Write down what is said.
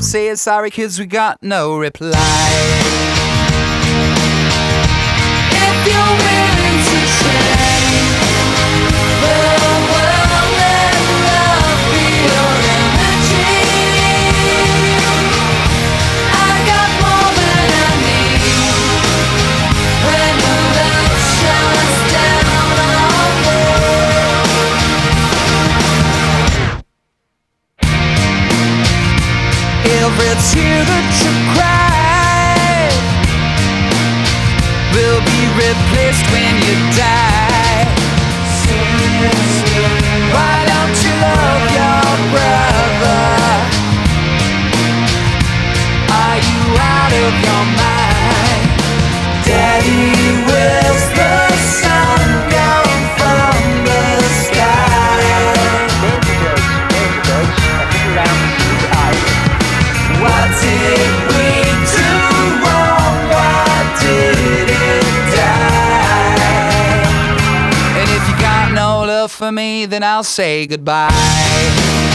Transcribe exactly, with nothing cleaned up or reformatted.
say sorry, 'cause we got no reply. If you're willing to change the world, let love be your energy. I got more than I need when the light shines down on me. Every tear that you cry will be replaced when you die. Why don't you love your brother? Are you out of your mind? Daddy, where's the sun come from the sky? What did we do wrong? Why did it die? And if you got no love for me, then I'll say goodbye.